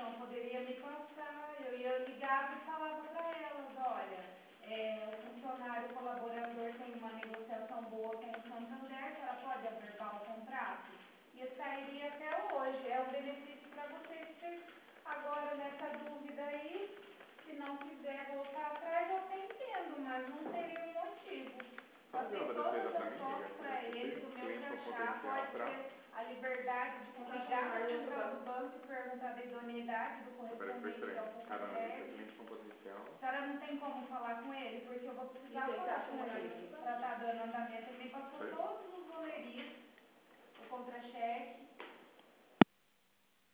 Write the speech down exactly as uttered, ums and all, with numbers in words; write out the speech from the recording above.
informação poderia me passar, eu ia ligar e falava para elas, olha, é, o funcionário colaborador tem uma negociação boa com o Santander, que ela pode averbar o contrato, e sairia até hoje, é um benefício para vocês, porque agora nessa dúvida aí, se não quiser voltar atrás, eu até entendo, mas não teria um motivo. Eu tenho todas as fotos para ele, do meu crachá, pode ser a liberdade de ligar para a central do banco e perguntar da idoneidade do correspondente ao contra-cheque. A senhora não tem como falar com ele, porque eu vou precisar falar com ele para estar dando andamento. Ele me passou todos os valerias, o contra-cheque.